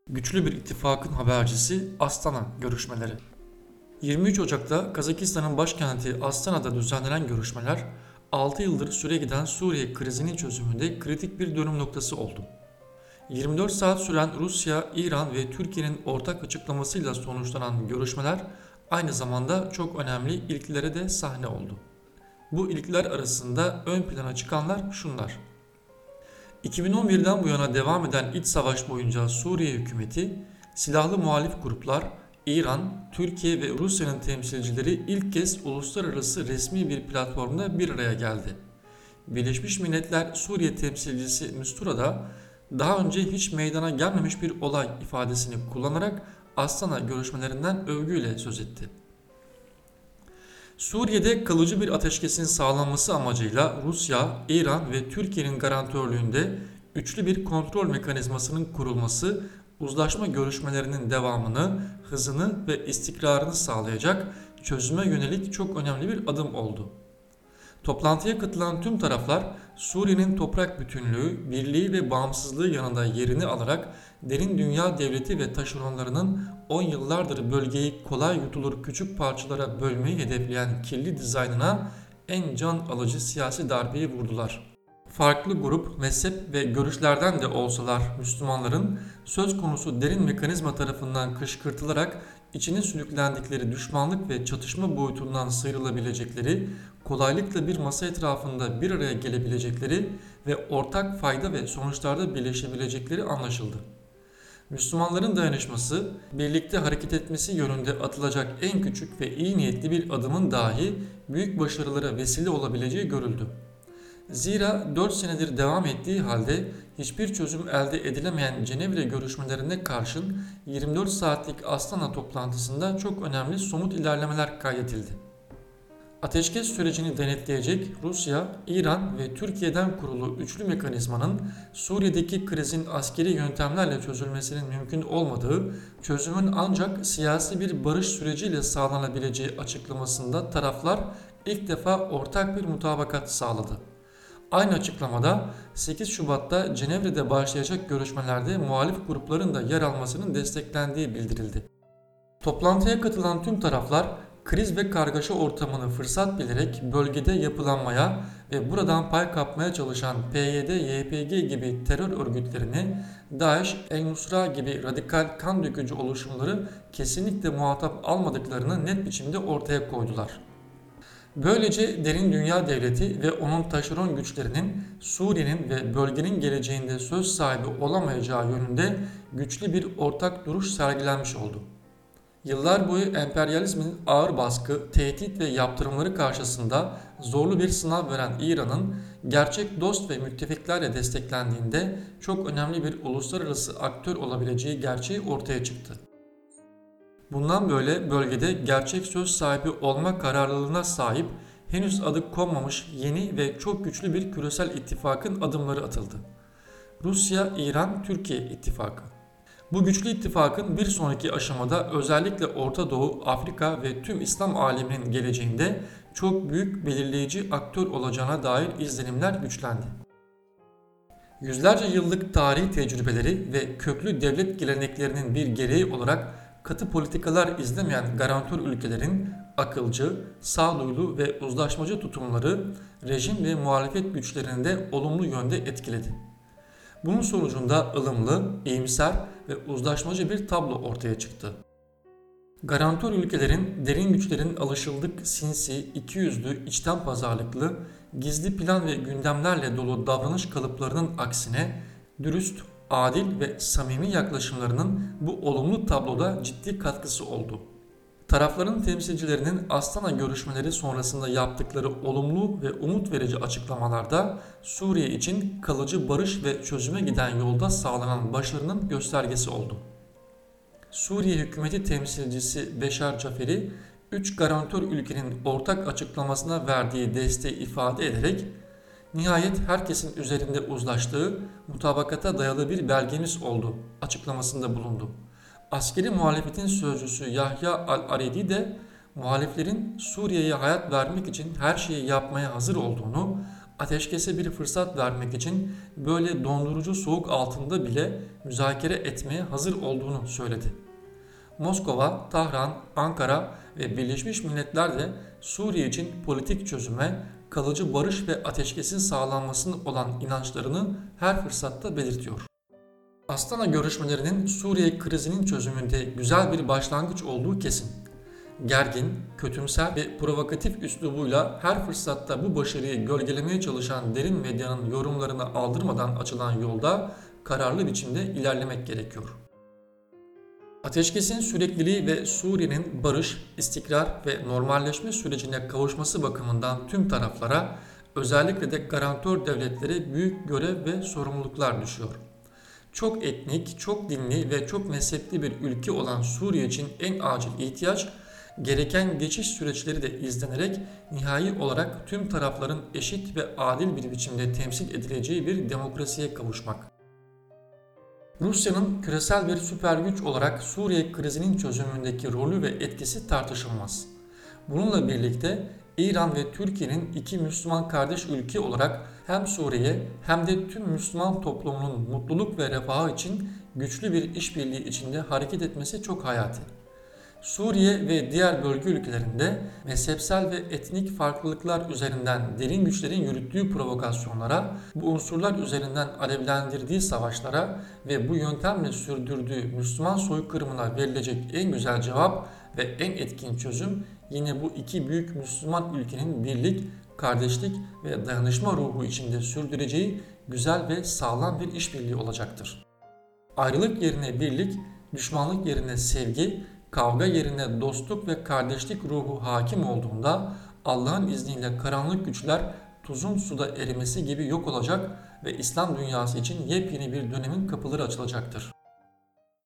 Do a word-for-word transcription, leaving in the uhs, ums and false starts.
Güçlü bir ittifakın habercisi Astana görüşmeleri. yirmi üç Ocak'ta Kazakistan'ın başkenti Astana'da düzenlenen görüşmeler, altı yıldır süre giden Suriye krizinin çözümünde kritik bir dönüm noktası oldu. yirmi dört saat süren Rusya, İran ve Türkiye'nin ortak açıklamasıyla sonuçlanan görüşmeler aynı zamanda çok önemli ilklere de sahne oldu. Bu ilkler arasında ön plana çıkanlar şunlar: iki bin on birden bu yana devam eden iç savaş boyunca Suriye hükümeti, silahlı muhalif gruplar, İran, Türkiye ve Rusya'nın temsilcileri ilk kez uluslararası resmi bir platformda bir araya geldi. Birleşmiş Milletler Suriye temsilcisi Mistura'da daha önce hiç meydana gelmemiş bir olay ifadesini kullanarak Astana görüşmelerinden övgüyle söz etti. Suriye'de kalıcı bir ateşkesin sağlanması amacıyla Rusya, İran ve Türkiye'nin garantörlüğünde üçlü bir kontrol mekanizmasının kurulması, uzlaşma görüşmelerinin devamını, hızını ve istikrarını sağlayacak çözüme yönelik çok önemli bir adım oldu. Toplantıya katılan tüm taraflar Suriye'nin toprak bütünlüğü, birliği ve bağımsızlığı yanında yerini alarak derin dünya devleti ve taşeronlarının on yıllardır bölgeyi kolay yutulur küçük parçalara bölmeyi hedefleyen kirli dizaynına en can alıcı siyasi darbeyi vurdular. Farklı grup, mezhep ve görüşlerden de olsalar Müslümanların söz konusu derin mekanizma tarafından kışkırtılarak içine sürüklendikleri düşmanlık ve çatışma boyutundan sıyrılabilecekleri, kolaylıkla bir masa etrafında bir araya gelebilecekleri ve ortak fayda ve sonuçlarda birleşebilecekleri anlaşıldı. Müslümanların dayanışması, birlikte hareket etmesi yönünde atılacak en küçük ve iyi niyetli bir adımın dahi büyük başarılara vesile olabileceği görüldü. Zira dört senedir devam ettiği halde hiçbir çözüm elde edilemeyen Cenevre görüşmelerine karşın yirmi dört saatlik Astana toplantısında çok önemli somut ilerlemeler kaydedildi. Ateşkes sürecini denetleyecek Rusya, İran ve Türkiye'den kurulu üçlü mekanizmanın Suriye'deki krizin askeri yöntemlerle çözülmesinin mümkün olmadığı, çözümün ancak siyasi bir barış süreciyle sağlanabileceği açıklamasında taraflar ilk defa ortak bir mutabakat sağladı. Aynı açıklamada sekiz Şubat'ta Cenevre'de başlayacak görüşmelerde muhalif grupların da yer almasının desteklendiği bildirildi. Toplantıya katılan tüm taraflar kriz ve kargaşa ortamını fırsat bilerek bölgede yapılanmaya ve buradan pay kapmaya çalışan P Y D Y P G gibi terör örgütlerini, DAEŞ, El-Nusra gibi radikal kan dökücü oluşumları kesinlikle muhatap almadıklarını net biçimde ortaya koydular. Böylece derin dünya devleti ve onun taşeron güçlerinin Suriye'nin ve bölgenin geleceğinde söz sahibi olamayacağı yönünde güçlü bir ortak duruş sergilenmiş oldu. Yıllar boyu emperyalizmin ağır baskı, tehdit ve yaptırımları karşısında zorlu bir sınav veren İran'ın gerçek dost ve müttefiklerle desteklendiğinde çok önemli bir uluslararası aktör olabileceği gerçeği ortaya çıktı. Bundan böyle bölgede gerçek söz sahibi olma kararlılığına sahip henüz adı konmamış yeni ve çok güçlü bir küresel ittifakın adımları atıldı. Rusya-İran-Türkiye ittifakı. Bu güçlü ittifakın bir sonraki aşamada özellikle Orta Doğu, Afrika ve tüm İslam aleminin geleceğinde çok büyük belirleyici aktör olacağına dair izlenimler güçlendi. Yüzlerce yıllık tarihi tecrübeleri ve köklü devlet geleneklerinin bir gereği olarak katı politikalar izlemeyen garantör ülkelerin akılcı, sağduyulu ve uzlaşmacı tutumları rejim ve muhalefet güçlerini de olumlu yönde etkiledi. Bunun sonucunda ılımlı, iyimser ve uzlaşmacı bir tablo ortaya çıktı. Garantör ülkelerin derin güçlerin alışıldık sinsi, ikiyüzlü, içten pazarlıklı, gizli plan ve gündemlerle dolu davranış kalıplarının aksine dürüst, adil ve samimi yaklaşımlarının bu olumlu tabloda ciddi katkısı oldu. Tarafların temsilcilerinin Astana görüşmeleri sonrasında yaptıkları olumlu ve umut verici açıklamalarda Suriye için kalıcı barış ve çözüme giden yolda sağlanan başarının göstergesi oldu. Suriye hükümeti temsilcisi Beşar Caferi, üç garantör ülkenin ortak açıklamasına verdiği desteği ifade ederek "Nihayet herkesin üzerinde uzlaştığı, mutabakata dayalı bir belgemiz oldu" açıklamasında bulundu. Askeri muhalefetin sözcüsü Yahya Al-Aredi de muhaliflerin Suriye'ye hayat vermek için her şeyi yapmaya hazır olduğunu ateşkese bir fırsat vermek için böyle dondurucu soğuk altında bile müzakere etmeye hazır olduğunu söyledi. Moskova, Tahran, Ankara ve Birleşmiş Milletler de Suriye için politik çözüme, kalıcı barış ve ateşkesin sağlanmasına olan inançlarını her fırsatta belirtiyor. Astana görüşmelerinin Suriye krizinin çözümünde güzel bir başlangıç olduğu kesin. Gergin, kötümser ve provokatif üslubuyla her fırsatta bu başarıyı gölgelemeye çalışan derin medyanın yorumlarına aldırmadan açılan yolda kararlı biçimde ilerlemek gerekiyor. Ateşkesin sürekliliği ve Suriye'nin barış, istikrar ve normalleşme sürecine kavuşması bakımından tüm taraflara, özellikle de garantör devletlere büyük görev ve sorumluluklar düşüyor. Çok etnik, çok dinli ve çok mezhepli bir ülke olan Suriye için en acil ihtiyaç, gereken geçiş süreçleri de izlenerek nihai olarak tüm tarafların eşit ve adil bir biçimde temsil edileceği bir demokrasiye kavuşmak. Rusya'nın küresel bir süper güç olarak Suriye krizinin çözümündeki rolü ve etkisi tartışılmaz. Bununla birlikte İran ve Türkiye'nin iki Müslüman kardeş ülke olarak hem Suriye hem de tüm Müslüman toplumunun mutluluk ve refahı için güçlü bir işbirliği içinde hareket etmesi çok hayati. Suriye ve diğer bölge ülkelerinde mezhepsel ve etnik farklılıklar üzerinden derin güçlerin yürüttüğü provokasyonlara, bu unsurlar üzerinden alevlendirdiği savaşlara ve bu yöntemle sürdürdüğü Müslüman soykırımına verilecek en güzel cevap ve en etkin çözüm yine bu iki büyük Müslüman ülkenin birlik, kardeşlik ve dayanışma ruhu içinde sürdüreceği güzel ve sağlam bir işbirliği olacaktır. Ayrılık yerine birlik, düşmanlık yerine sevgi, kavga yerine dostluk ve kardeşlik ruhu hakim olduğunda Allah'ın izniyle karanlık güçler tuzun suda erimesi gibi yok olacak ve İslam dünyası için yepyeni bir dönemin kapıları açılacaktır.